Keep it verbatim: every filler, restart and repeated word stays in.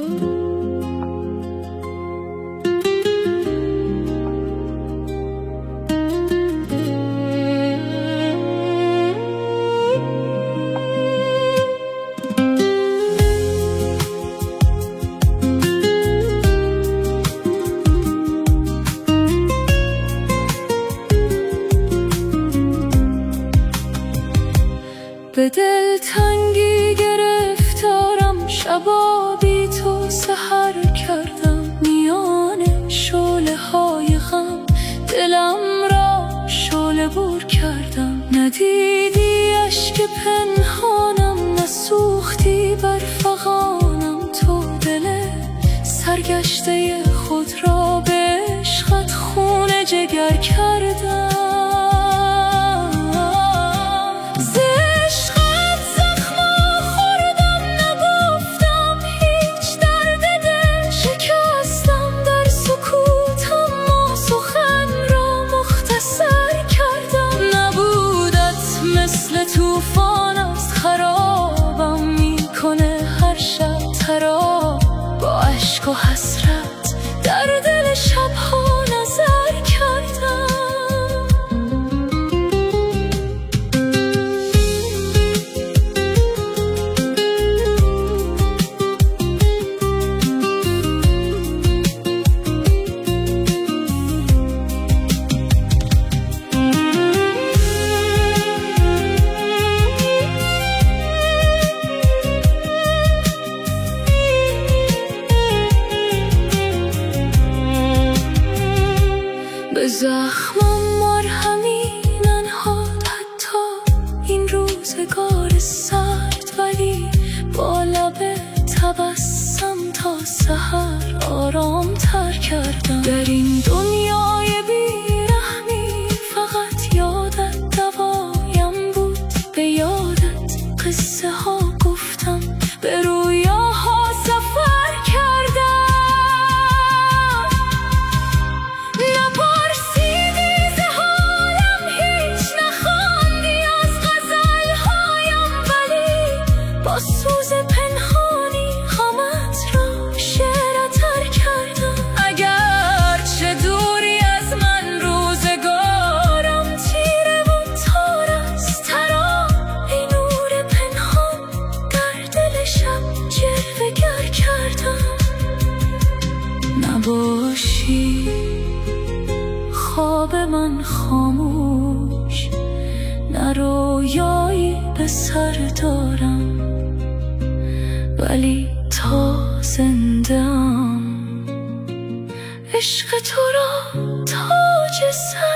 به دل تنگی گرفتارم، شبا بی تو سحر کردم. میان شعله های غم دلم را شعله بور کردم. ندیدی اشک پنهانم، نسوختی بر فغانم. تو دل سرگشته خود را به عشقت خون جگر کردم. توفان از خرابم میکنه هر شب ترا، با عشق و حسرت در دل شبها نظر کردم. به زخمم مرهمی ننهاد حتی این روزگار سرد، ولی با لب تبسم تا سحر آرام تر کردم. در این دنیای بیرحمی فقط یادت دوایم بود. به یادت قصه ها گفتم، به رویاها سفر کردم. سوز پنهانی غمت را شعرتر کردم. اگر چه دوری از من روزگارم تیره و تار است ترا، ای نور پنهان در دل شب جلوه گر کردم. نباشی خواب من خاموش، نه رویایی به سر دارم، ولی تا زنده‌ام عشق تو را تاج سر